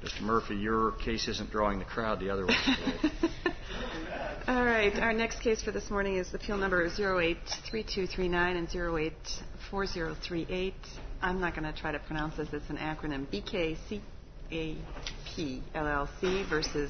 Mr. Murphy, your case isn't drawing the crowd the other way today. All right. Our next case for this morning is appeal number 083239 and 084038. I'm not going to try to pronounce this. It's an acronym. BKCAP LLC versus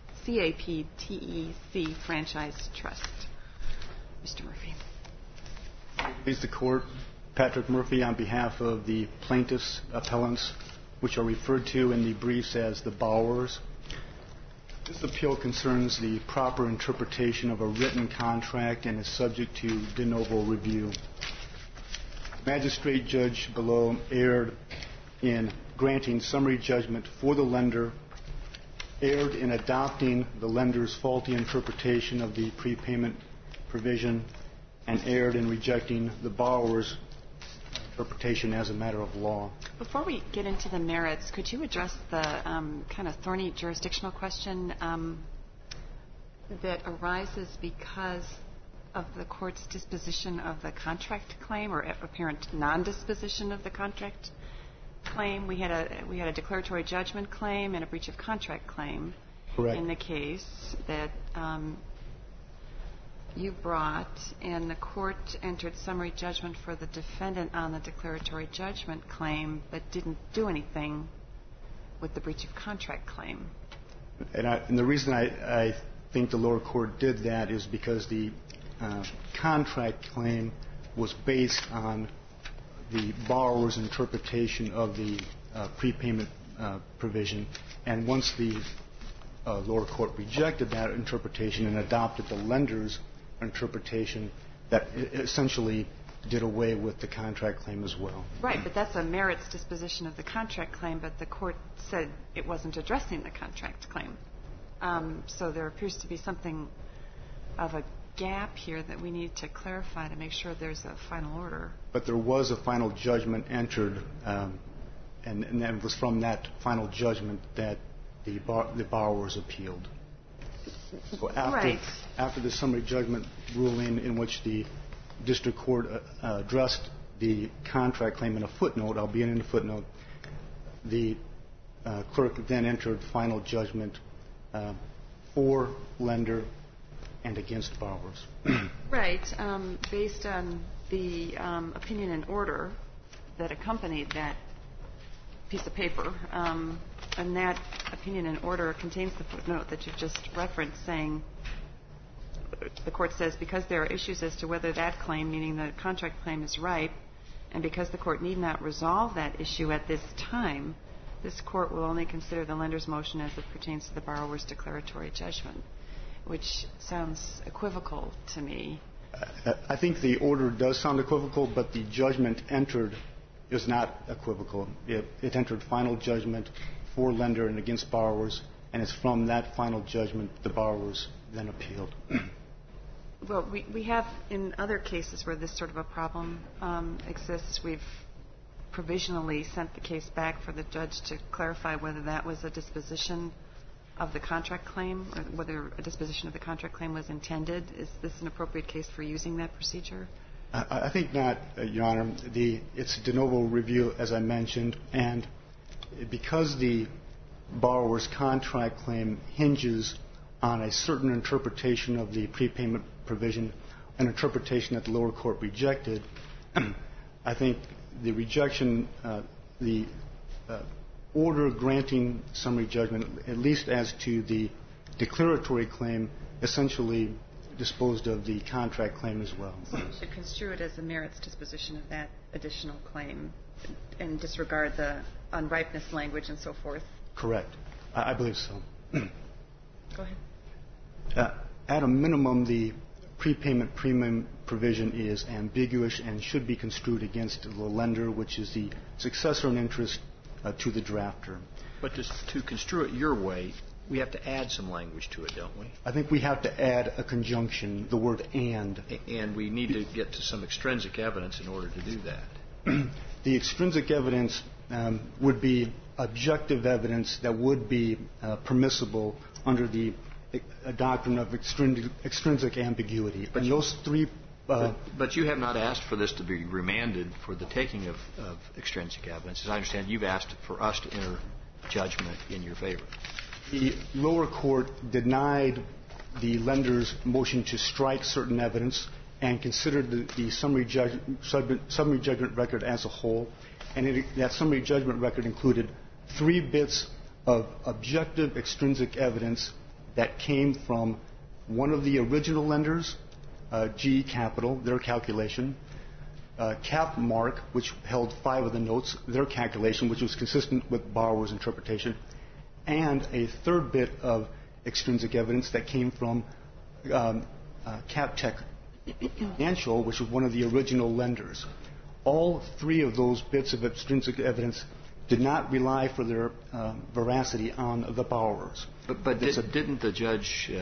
CAPTEC Franchise Trust. Mr. Murphy. Please the court. Patrick Murphy on behalf of the plaintiffs' appellants, which are referred to in the briefs as the borrowers. This appeal concerns the proper interpretation of a written contract and is subject to de novo review. The magistrate judge below erred in granting summary judgment for the lender, erred in adopting the lender's faulty interpretation of the prepayment provision, and erred in rejecting the borrower's interpretation as a matter of law. Before we get into the merits, could you address the kind of thorny jurisdictional question that arises because of the court's disposition of the contract claim or apparent non-disposition of the contract claim? We had a declaratory judgment claim and a breach of contract claim. Correct. In the case that you brought, and the court entered summary judgment for the defendant on the declaratory judgment claim but didn't do anything with the breach of contract claim. And the reason I think the lower court did that is because the contract claim was based on the borrower's interpretation of the prepayment provision, and once the lower court rejected that interpretation and adopted the lender's interpretation, that essentially did away with the contract claim as well. Right, but that's a merits disposition of the contract claim, but the court said it wasn't addressing the contract claim. So there appears to be something of a gap here that we need to clarify to make sure there's a final order. But there was a final judgment entered, and it was from that final judgment that the borrowers appealed. So after the summary judgment ruling in which the district court addressed the contract claim in a footnote, albeit in a footnote, the clerk then entered final judgment for lender and against borrowers. Right. Based on the opinion and order that accompanied that piece of paper, and that opinion and order contains the footnote that you've just referenced, saying the court says because there are issues as to whether that claim, meaning the contract claim, is ripe, and because the court need not resolve that issue at this time, this court will only consider the lender's motion as it pertains to the borrower's declaratory judgment, which sounds equivocal to me. I think the order does sound equivocal, but the judgment entered is not equivocal. It entered final judgment for lender and against borrowers, and it's from that final judgment the borrowers then appealed. Well, we have in other cases where this sort of a problem exists, we've provisionally sent the case back for the judge to clarify whether that was a disposition of the contract claim, or whether a disposition of the contract claim was intended. Is this an appropriate case for using that procedure? I think not, Your Honor. It's a de novo review, as I mentioned, and because the borrower's contract claim hinges on a certain interpretation of the prepayment provision, an interpretation that the lower court rejected, I think the rejection, the order granting summary judgment, at least as to the declaratory claim, essentially disposed of the contract claim as well. So we should construe it as a merits disposition of that additional claim and disregard the unripeness language and so forth? Correct. I believe so. Go ahead. At a minimum, the prepayment premium provision is ambiguous and should be construed against the lender, which is the successor in interest to the drafter. But to construe it your way, we have to add some language to it, don't we? I think we have to add a conjunction, the word and. And we need to get to some extrinsic evidence in order to do that. The extrinsic evidence would be objective evidence that would be permissible under the doctrine of extrinsic ambiguity. But those three. But you have not asked for this to be remanded for the taking of extrinsic evidence. As I understand, you've asked for us to enter judgment in your favor? The lower court denied the lender's motion to strike certain evidence and considered the summary judgment record as a whole. And that summary judgment record included 3 bits of objective extrinsic evidence that came from one of the original lenders, GE Capital, their calculation, Capmark, which held 5 of the notes, their calculation, which was consistent with borrower's interpretation, and a 3rd bit of extrinsic evidence that came from Captech Financial, which was one of the original lenders. All 3 of those bits of extrinsic evidence did not rely for their veracity on the borrowers. But didn't the judge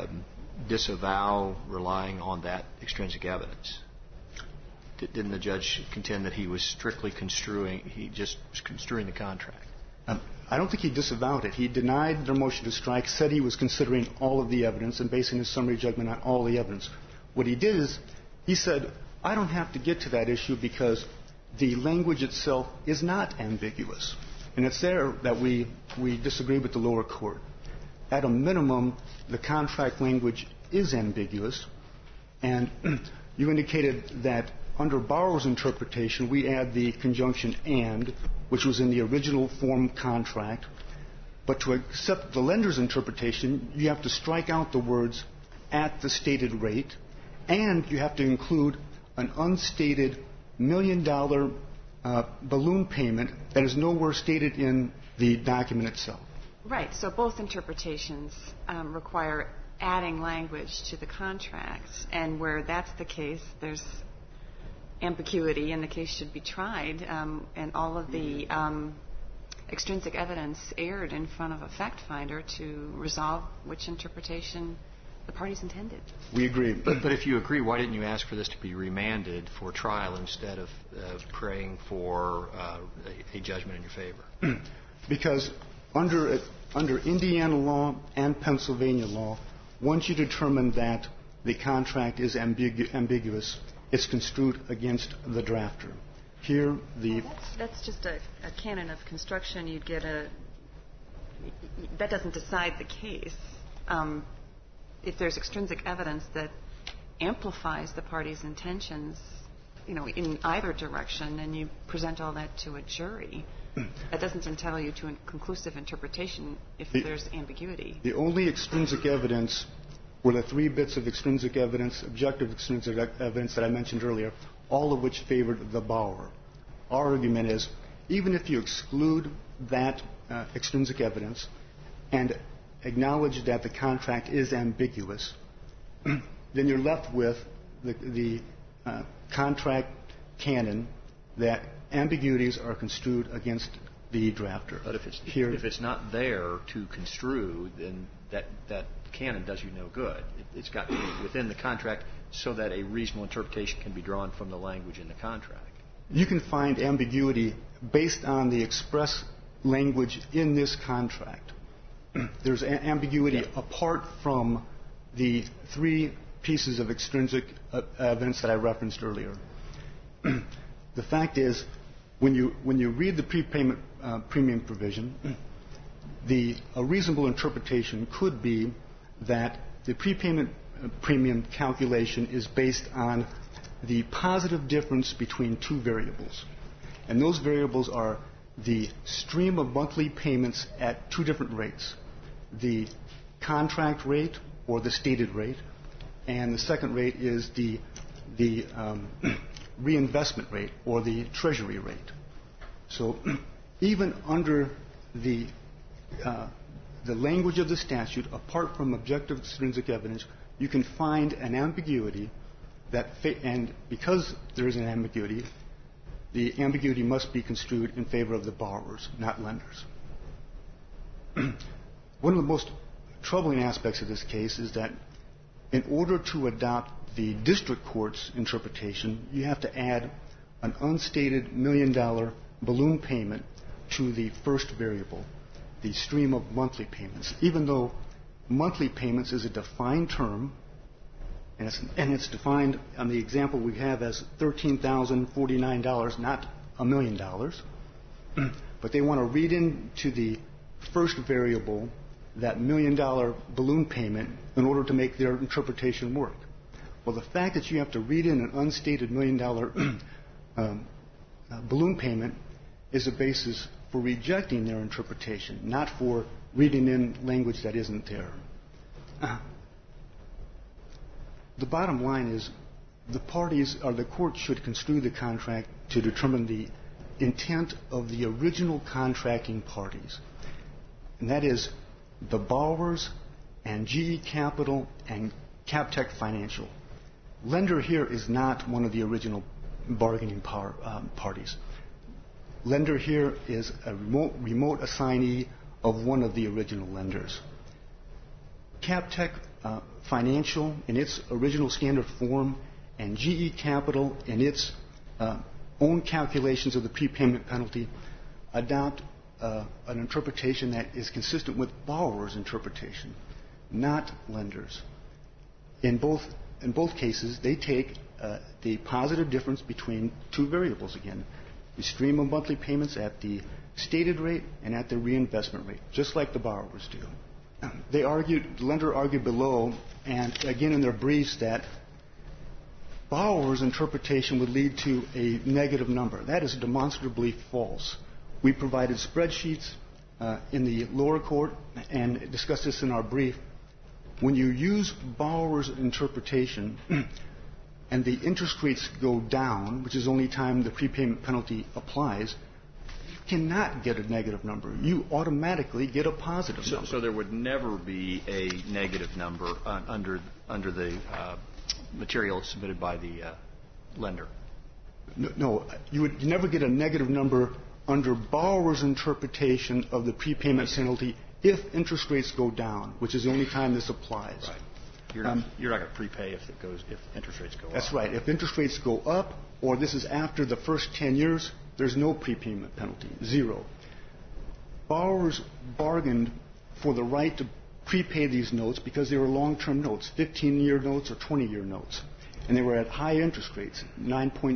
disavow relying on that extrinsic evidence? Didn't the judge contend that he was strictly construing the contract? I don't think he disavowed it. He denied their motion to strike, said he was considering all of the evidence and basing his summary judgment on all the evidence. What he did is he said, I don't have to get to that issue because the language itself is not ambiguous. And it's there that we disagree with the lower court. At a minimum, the contract language is ambiguous. And you indicated that under borrower's interpretation, we add the conjunction and, which was in the original form contract. But to accept the lender's interpretation, you have to strike out the words at the stated rate, and you have to include an unstated $1 million balloon payment that is nowhere stated in the document itself. Right. So both interpretations require adding language to the contract. And where that's the case, there's ambiguity and the case should be tried. And all of the extrinsic evidence aired in front of a fact finder to resolve which interpretation the parties intended. We agree. But if you agree, why didn't you ask for this to be remanded for trial instead of praying for a judgment in your favor? Because under Indiana law and Pennsylvania law, once you determine that the contract is ambiguous, it's construed against the drafter. Here, that's just a canon of construction. You'd get that doesn't decide the case. If there's extrinsic evidence that amplifies the party's intentions, in either direction, and you present all that to a jury, that doesn't entitle you to a conclusive interpretation if there's ambiguity. The only extrinsic evidence were the 3 bits of extrinsic evidence, objective extrinsic evidence that I mentioned earlier, all of which favored the borrower. Our argument is, even if you exclude that extrinsic evidence and acknowledge that the contract is ambiguous, then you're left with the contract canon that ambiguities are construed against the drafter. But if it's not there to construe, then that canon does you no good. It's got to be within the contract so that a reasonable interpretation can be drawn from the language in the contract. You can find ambiguity based on the express language in this contract. There's ambiguity apart from the 3 pieces of extrinsic evidence that I referenced earlier. The fact is, when you read the prepayment premium provision, a reasonable interpretation could be that the prepayment premium calculation is based on the positive difference between 2 variables. And those variables are the stream of monthly payments at 2 different rates, the contract rate or the stated rate, and the second rate is the reinvestment rate or the treasury rate. So even under the language of the statute, apart from objective extrinsic evidence, you can find an ambiguity and because there is an ambiguity, the ambiguity must be construed in favor of the borrowers, not lenders. One of the most troubling aspects of this case is that in order to adopt the district court's interpretation, you have to add an unstated $1 million balloon payment to the first variable, the stream of monthly payments, even though monthly payments is a defined term, and it's defined on the example we have as $13,049, not $1 million. But they want to read into the first variable, that $1 million balloon payment, in order to make their interpretation work. Well, the fact that you have to read in an unstated $1 million balloon payment is a basis for rejecting their interpretation, not for reading in language that isn't there. The bottom line is the parties or the court should construe the contract to determine the intent of the original contracting parties, and that is the borrowers and GE Capital and Captech Financial. Lender here is not one of the original bargaining parties. Lender here is a remote assignee of one of the original lenders. Captech Financial, in its original standard form, and GE Capital, in its own calculations of the prepayment penalty, adopt an interpretation that is consistent with borrowers' interpretation, not lenders. In both cases, they take the positive difference between two variables again, the stream of monthly payments at the stated rate and at the reinvestment rate, just like the borrowers do. The lender argued below, and again in their briefs, that borrowers' interpretation would lead to a negative number. That is demonstrably false. We provided spreadsheets in the lower court and discussed this in our brief. When you use borrowers' interpretation and the interest rates go down, which is the only time the prepayment penalty applies, you cannot get a negative number. You automatically get a positive number. So there would never be a negative number under the material submitted by the lender? No, you would never get a negative number under borrowers' interpretation of the prepayment penalty if interest rates go down, which is the only time this applies. Right. You're not going to prepay if interest rates go up. That's right. If interest rates go up, or this is after the first 10 years, there's no prepayment penalty, zero. Borrowers bargained for the right to prepay these notes because they were long-term notes, 15-year notes or 20-year notes, and they were at high interest rates, 9.8%,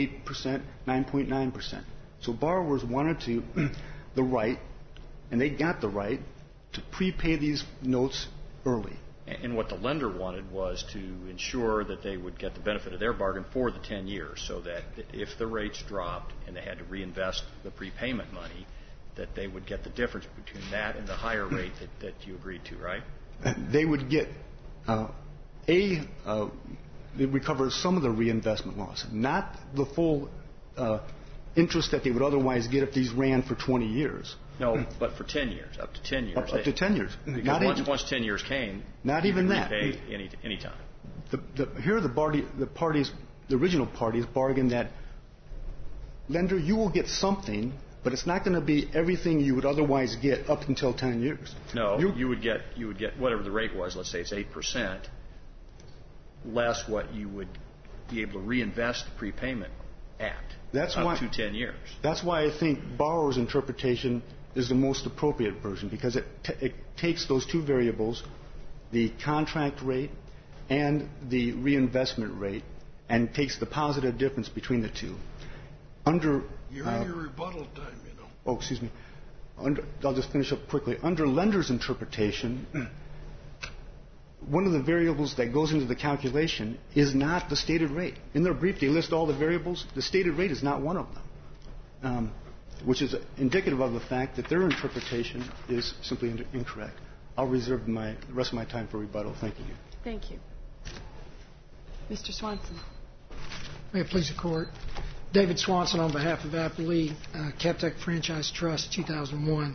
9.9%. So borrowers wanted the right, and they got the right, to prepay these notes early. And what the lender wanted was to ensure that they would get the benefit of their bargain for the 10 years, so that if the rates dropped and they had to reinvest the prepayment money, that they would get the difference between that and the higher rate that you agreed to, right? They would get they recover some of the reinvestment loss, not the full interest that they would otherwise get if these ran for 20 years. No, but for 10 years, up to 10 years. Up to 10 years. Because once 10 years came, not even that. Repay any time. Here the original parties bargained that, lender, you will get something, but it's not going to be everything you would otherwise get up until 10 years. No, you would get whatever the rate was. Let's say it's 8%, less what you would be able to reinvest the prepayment at. Up to 10 years. That's why I think borrower's interpretation is the most appropriate version, because it takes those two variables, the contract rate and the reinvestment rate, and takes the positive difference between the two. You're in your rebuttal time, you know. Oh, excuse me. I'll just finish up quickly. Under lender's interpretation, one of the variables that goes into the calculation is not the stated rate. In their brief, they list all the variables. The stated rate is not one of them, which is indicative of the fact that their interpretation is simply incorrect. I'll reserve the rest of my time for rebuttal. Thank you. Thank you. Mr. Swanson. May it please the Court. David Swanson on behalf of Applee, Captech Franchise Trust, 2001.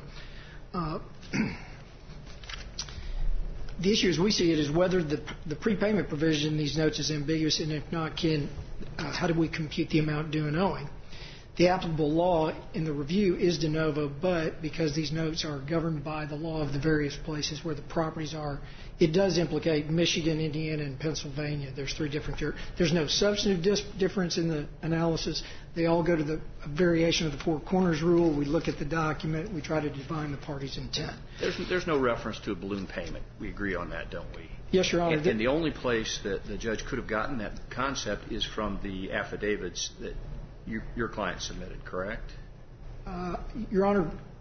The issue as we see it is whether the prepayment provision in these notes is ambiguous, and if not, how do we compute the amount due and owing? The applicable law in the review is de novo, but because these notes are governed by the law of the various places where the properties are, it does implicate Michigan, Indiana, and Pennsylvania. There's three different. There's no substantive difference in the analysis. They all go to the variation of the four corners rule. We look at the document. We try to define the party's intent. There's no reference to a balloon payment. We agree on that, don't we? Yes, Your Honor. And the only place that the judge could have gotten that concept is from the affidavits that your client submitted, correct? Your Honor,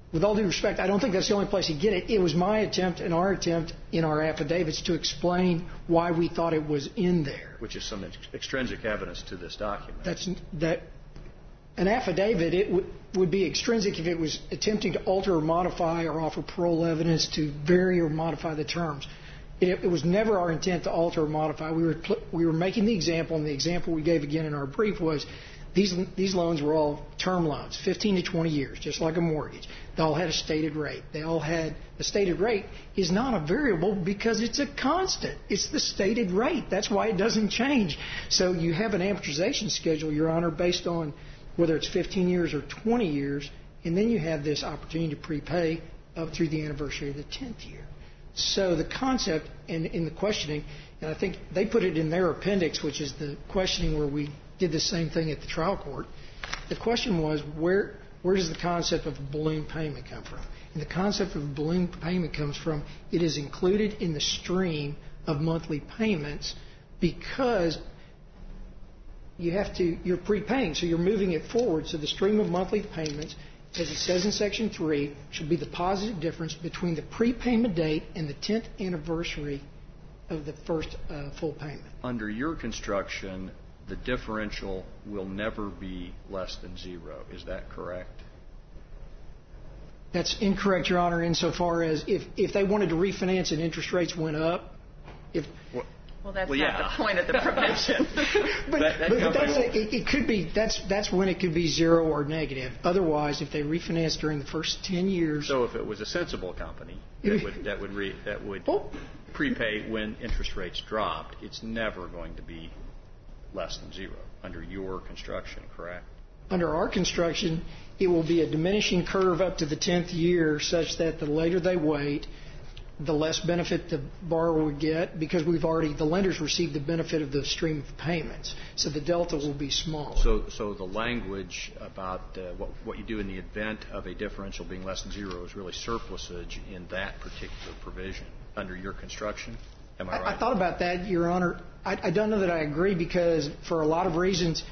with all due respect, I don't think that's the only place you get it. It was my attempt and our attempt in our affidavits to explain why we thought it was in there. Which is some extrinsic evidence to this document. An affidavit, would be extrinsic if it was attempting to alter or modify or offer parole evidence to vary or modify the terms. It was never our intent to alter or modify. We were making the example, and the example we gave again in our brief was these loans were all term loans, 15 to 20 years, just like a mortgage. They all had a stated rate. The stated rate is not a variable because it's a constant. It's the stated rate. That's why it doesn't change. So you have an amortization schedule, Your Honor, based on whether it's 15 years or 20 years, and then you have this opportunity to prepay up through the anniversary of the 10th year. So the concept in the questioning, and I think they put it in their appendix, which is the questioning where we did the same thing at the trial court. The question was, where does the concept of a balloon payment come from? And the concept of a balloon payment comes from it is included in the stream of monthly payments because you're prepaying, so you're moving it forward. So the stream of monthly payments, as it says in Section 3, should be the positive difference between the prepayment date and the 10th anniversary of the first full payment. Under your construction, the differential will never be less than zero. Is that correct? That's incorrect, Your Honor, insofar as if they wanted to refinance and interest rates went up, Well, that's not the point of the provision. It could be. That's when it could be zero or negative. Otherwise, if they refinance during the first 10 years. So if it was a sensible company that would prepay when interest rates dropped, it's never going to be less than zero under your construction, correct? Under our construction, it will be a diminishing curve up to the 10th year, such that the later they wait, the less benefit the borrower would get because the lenders received the benefit of the stream of payments. So the delta will be small. So the language about what you do in the event of a differential being less than zero is really surplusage in that particular provision under your construction? Am I right? I thought about that, Your Honor. I don't know that I agree because for a lot of reasons,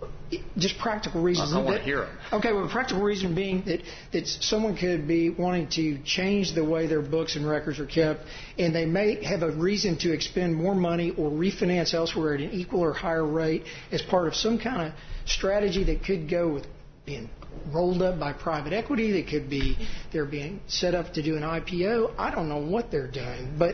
just practical reasons. I want to hear them. Okay, well, the practical reason being that someone could be wanting to change the way their books and records are kept, and they may have a reason to expend more money or refinance elsewhere at an equal or higher rate as part of some kind of strategy that could go with being rolled up by private equity. That could be they're being set up to do an IPO. I don't know what they're doing, but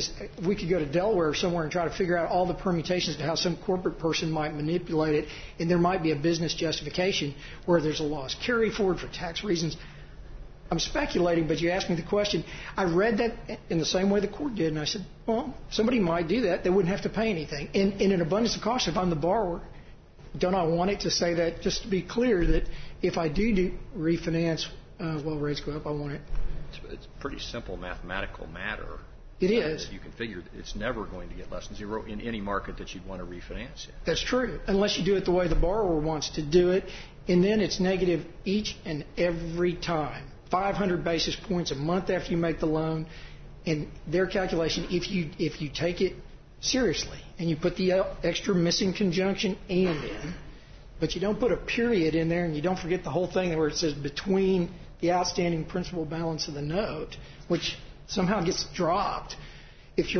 we could go to Delaware or somewhere and try to figure out all the permutations to how some corporate person might manipulate it, and there might be a business justification where there's a loss carry forward for tax reasons. I'm speculating, but you asked me the question. I read that in the same way the court did, and I said, well, somebody might do that. They wouldn't have to pay anything. In an abundance of caution, if I'm the borrower, don't I want it to say that, just to be clear, that if I do refinance while rates go up, I want it? It's a pretty simple mathematical matter. It is. You can figure it's never going to get less than zero in any market that you'd want to refinance in. That's true, unless you do it the way the borrower wants to do it, and then it's negative each and every time. 500 basis points a month after you make the loan, and their calculation, if you take it seriously, and you put the extra missing conjunction and in, but you don't put a period in there, and you don't forget the whole thing where it says between the outstanding principal balance of the note, which somehow gets dropped. If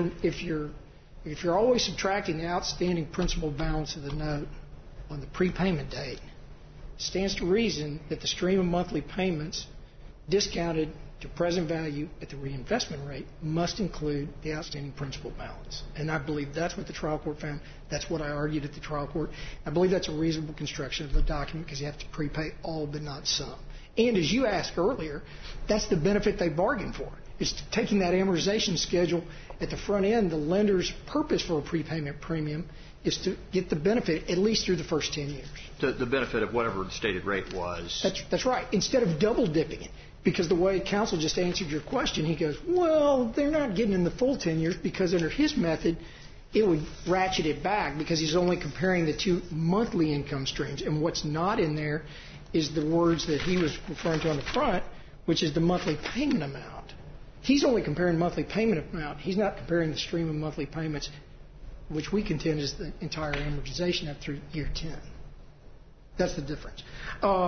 you're always subtracting the outstanding principal balance of the note on the prepayment date, it stands to reason that the stream of monthly payments discounted to present value at the reinvestment rate must include the outstanding principal balance. And I believe that's what the trial court found. That's what I argued at the trial court. I believe that's a reasonable construction of the document because you have to prepay all but not some. And as you asked earlier, that's the benefit they bargained for. It's taking that amortization schedule at the front end. The lender's purpose for a prepayment premium is to get the benefit at least through the first 10 years. The benefit of whatever the stated rate was. That's right. Instead of double dipping it. Because the way counsel just answered your question, he goes, well, they're not getting in the full 10 years because under his method, it would ratchet it back because he's only comparing the two monthly income streams. And what's not in there is the words that he was referring to on the front, which is the monthly payment amount. He's only comparing monthly payment amount. He's not comparing the stream of monthly payments, which we contend is the entire amortization up through year 10. That's the difference.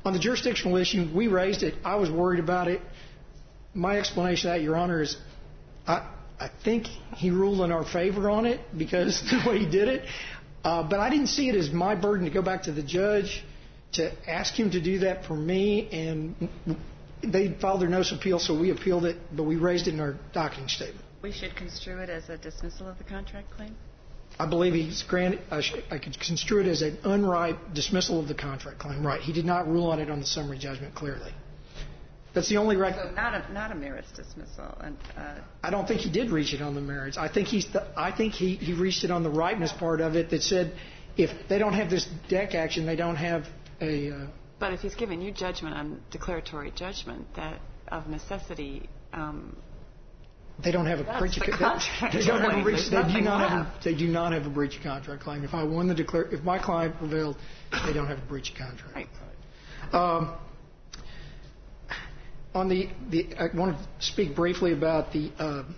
On the jurisdictional issue, we raised it. I was worried about it. My explanation of that, Your Honor, is I think he ruled in our favor on it because the way he did it. But I didn't see it as my burden to go back to the judge to ask him to do that for me. And they filed their notice of appeal, so we appealed it, but we raised it in our docketing statement. We should construe it as a dismissal of the contract claim? I believe he's granted. I could construe it as an unripe dismissal of the contract claim. Right? He did not rule on it on the summary judgment clearly. That's the only record. So not a merits dismissal. And, I don't think he did reach it on the merits. I think he reached it on the ripeness part of it that said if they don't have this deck action, they don't have a. But if he's giving you judgment on declaratory judgment, that of necessity. They don't have a breach of contract. They don't have a breach. They do not have a breach of contract claim. If I won if my client prevailed, they don't have a breach of contract. Right. I want to speak briefly about the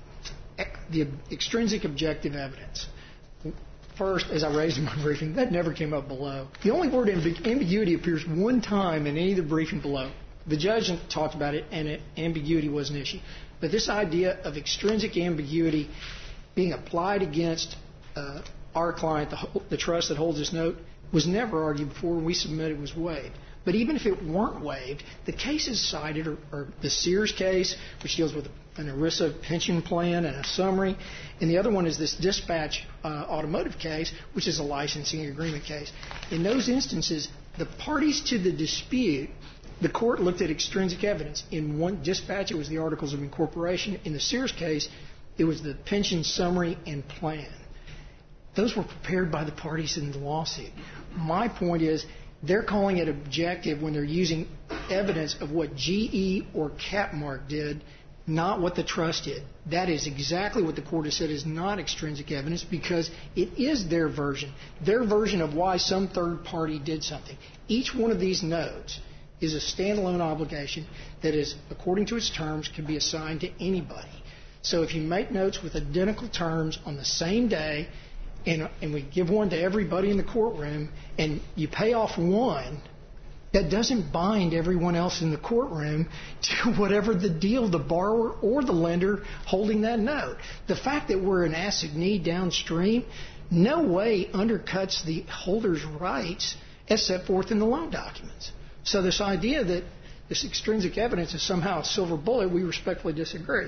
extrinsic objective evidence. First, as I raised in my briefing, that never came up below. The only word ambiguity appears one time in any of the briefing below. The judge talked about it, and ambiguity was an issue. But this idea of extrinsic ambiguity being applied against our client, the trust that holds this note, was never argued before we submitted was waived. But even if it weren't waived, the cases cited are the Sears case, which deals with an ERISA pension plan and a summary, and the other one is this dispatch automotive case, which is a licensing agreement case. In those instances, the parties to the dispute, the court looked at extrinsic evidence. In one dispatch, it was the articles of incorporation. In the Sears case, it was the pension summary and plan. Those were prepared by the parties in the lawsuit. My point is, they're calling it objective when they're using evidence of what GE or Capmark did, not what the trust did. That is exactly what the court has said is not extrinsic evidence because it is their version of why some third party did something. Each one of these notes is a standalone obligation that is, according to its terms, can be assigned to anybody. So if you make notes with identical terms on the same day, and we give one to everybody in the courtroom, and you pay off one, that doesn't bind everyone else in the courtroom to whatever the deal, the borrower or the lender holding that note. The fact that we're an assignee downstream no way undercuts the holder's rights as set forth in the loan documents. So this idea that this extrinsic evidence is somehow a silver bullet, we respectfully disagree.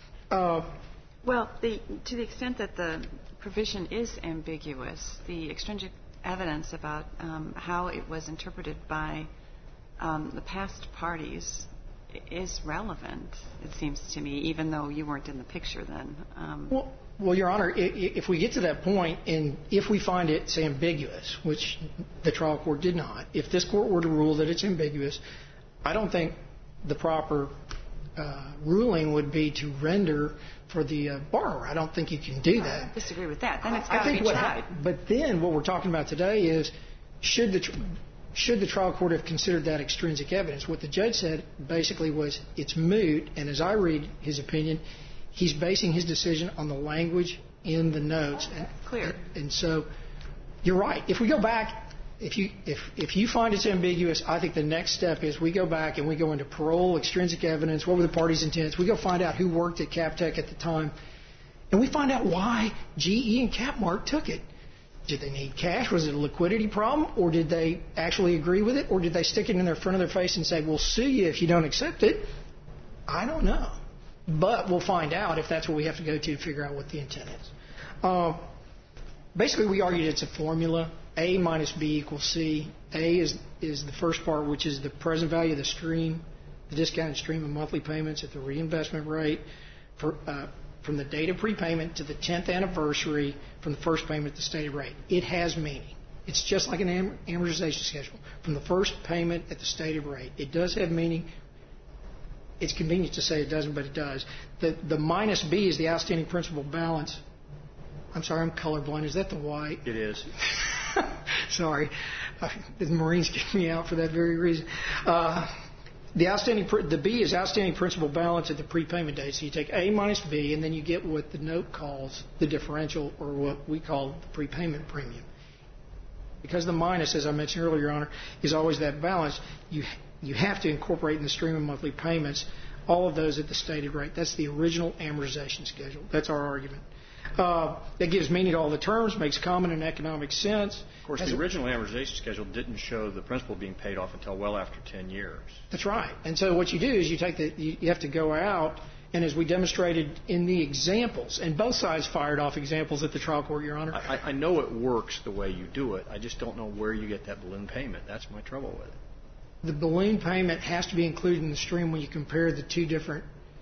Well, to the extent that the provision is ambiguous, the extrinsic evidence about how it was interpreted by the past parties is relevant, it seems to me, even though you weren't in the picture then. Well, Your Honor, if we get to that point, and if we find it's ambiguous, which the trial court did not, if this court were to rule that it's ambiguous, I don't think the proper ruling would be to render for the borrower. I don't think you can do that. I disagree with that. Then it's got to be tried. But then what we're talking about today is should the trial court have considered that extrinsic evidence? What the judge said basically was it's moot, and as I read his opinion, he's basing his decision on the language in the notes. Clear. And so you're right. If we go back, if you find it's ambiguous, I think the next step is we go back and we go into parole, extrinsic evidence, what were the parties' intents. We go find out who worked at Captech at the time, and we find out why GE and Capmark took it. Did they need cash? Was it a liquidity problem? Or did they actually agree with it? Or did they stick it in their front of their face and say, we'll sue you if you don't accept it? I don't know. But we'll find out if that's what we have to go to figure out what the intent is. Basically, we argued it's a formula. A minus B equals C. A is the first part, which is the present value of the stream, the discounted stream of monthly payments at the reinvestment rate from the date of prepayment to the 10th anniversary from the first payment at the stated rate. It has meaning. It's just like an amortization schedule. From the first payment at the stated rate. It does have meaning. It's convenient to say it doesn't, but it does. The minus B is the outstanding principal balance. I'm sorry, I'm colorblind. Is that the Y? It is. Sorry. The Marines kicked me out for that very reason. The B is outstanding principal balance at the prepayment date. So you take A minus B, and then you get what the note calls the differential, or what we call the prepayment premium. Because the minus, as I mentioned earlier, Your Honor, is always that balance, you have to incorporate in the stream of monthly payments all of those at the stated rate. That's the original amortization schedule. That's our argument. That gives meaning to all the terms, makes common and economic sense. Of course, the original amortization schedule didn't show the principal being paid off until well after 10 years. That's right. And so what you do is you have to go out, and as we demonstrated in the examples, and both sides fired off examples at the trial court, Your Honor. I know it works the way you do it. I just don't know where you get that balloon payment. That's my trouble with it. The balloon payment has to be included in the stream when you compare the two different.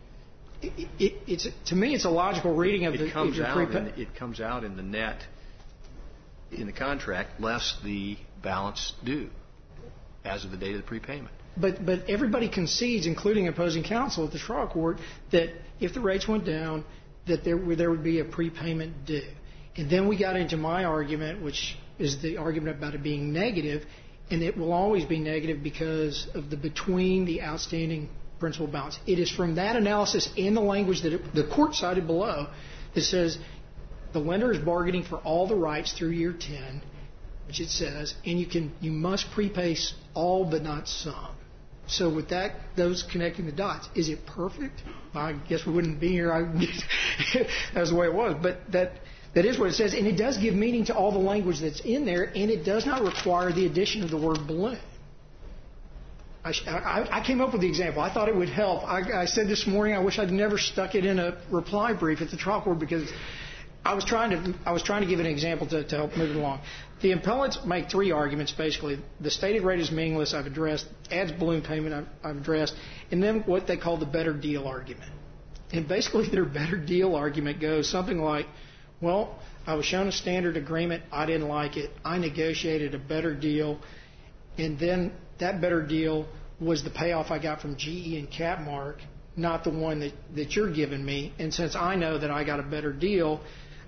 To me, it's a logical reading of the. It comes out in the net in the contract less the balance due as of the date of the prepayment. But everybody concedes, including opposing counsel at the trial court, that if the rates went down, that there would be a prepayment due. And then we got into my argument, which is the argument about it being negative, and it will always be negative because of the between the outstanding principal balance. It is from that analysis and the language that the court cited below that says the lender is bargaining for all the rights through year 10, which it says, and you must prepay all but not some. So with those connecting the dots, is it perfect? I guess we wouldn't be here. That's the way it was. But that is what it says, and it does give meaning to all the language that's in there, and it does not require the addition of the word balloon. I came up with the example. I thought it would help. I said this morning I wish I'd never stuck it in a reply brief at the trial court because I was trying to give an example to help move it along. The appellants make three arguments, basically. The stated rate is meaningless, I've addressed. Adds balloon payment, I've addressed. And then what they call the better deal argument. And basically their better deal argument goes something like, well, I was shown a standard agreement, I didn't like it, I negotiated a better deal, and then that better deal was the payoff I got from GE and Capmark, not the one that you're giving me. And since I know that I got a better deal,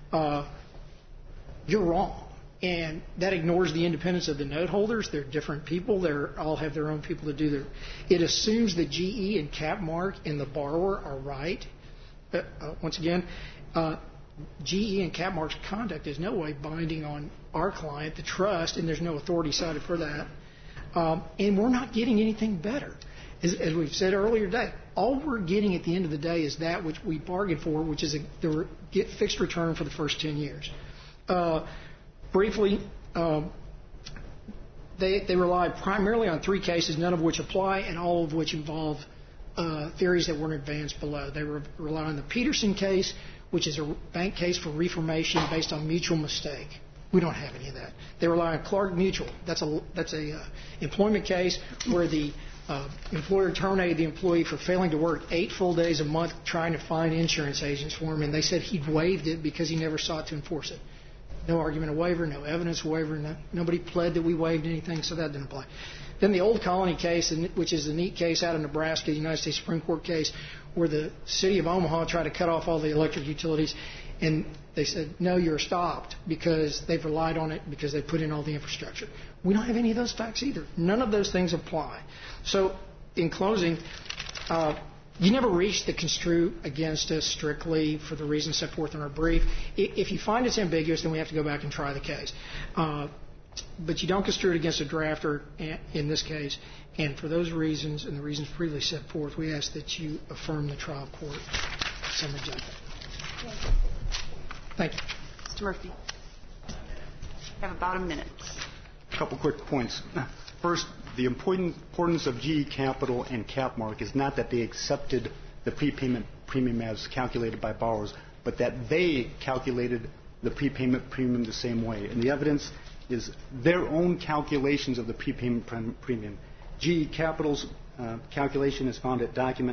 you're wrong. And that ignores the independence of the note holders. They're different people. They all have their own people to do their. It assumes that GE and Capmark and the borrower are right. Once again, GE and Capmark's conduct is no way binding on our client, the trust, and there's no authority cited for that. And we're not getting anything better. As we've said earlier today, all we're getting at the end of the day is that which we bargained for, which is the fixed return for the first 10 years. Briefly, they rely primarily on three cases, none of which apply, and all of which involve theories that weren't advanced below. They rely on the Peterson case, which is a bank case for reformation based on mutual mistake. We don't have any of that. They rely on Clark Mutual. That's a employment case where the employer terminated the employee for failing to work 8 full days a month trying to find insurance agents for him, and they said he'd waived it because he never sought to enforce it. No argument of waiver, no evidence of waiver, nobody pled that we waived anything, so that didn't apply. Then the Old Colony case, which is a neat case out of Nebraska, the United States Supreme Court case, where the city of Omaha tried to cut off all the electric utilities, and they said, no, you're stopped because they've relied on it because they put in all the infrastructure. We don't have any of those facts either. None of those things apply. So in closing, you never reach the construe against us strictly for the reasons set forth in our brief. If you find it's ambiguous, then we have to go back and try the case. But you don't construe it against a drafter in this case. And for those reasons and the reasons previously set forth, we ask that you affirm the trial court summary judgment. Thank you. Mr. Murphy. You have about a minute. A couple quick points. First, the importance of GE Capital and Capmark is not that they accepted the prepayment premium as calculated by borrowers, but that they calculated the prepayment premium the same way. And the evidence is their own calculations of the prepayment premium. GE Capital's calculation is found at document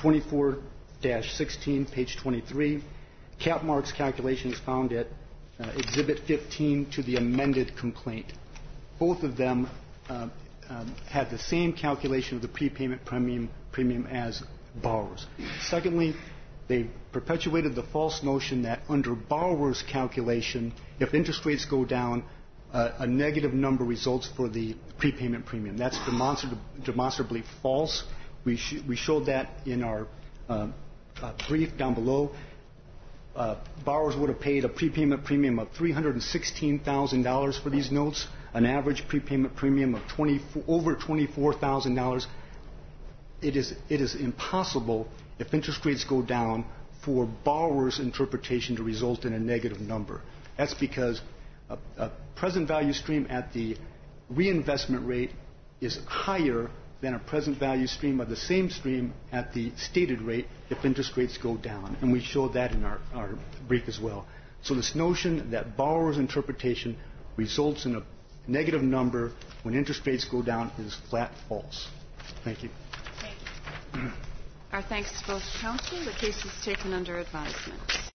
24-16, page 23. Capmark's calculation is found at Exhibit 15 to the amended complaint. Both of them had the same calculation of the prepayment premium as borrowers. Secondly, they perpetuated the false notion that under borrowers' calculation, if interest rates go down, a negative number results for the prepayment premium. That's demonstrably false. We showed that in our brief down below. Borrowers would have paid a prepayment premium of $316,000 for these notes. an average prepayment premium of over $24,000, it is impossible, if interest rates go down, for borrowers' interpretation to result in a negative number. That's because a present value stream at the reinvestment rate is higher than a present value stream of the same stream at the stated rate if interest rates go down. And we showed that in our brief as well. So this notion that borrower's interpretation results in a negative number when interest rates go down is flat false. Thank you. Our thanks to both counsel. The case is taken under advisement.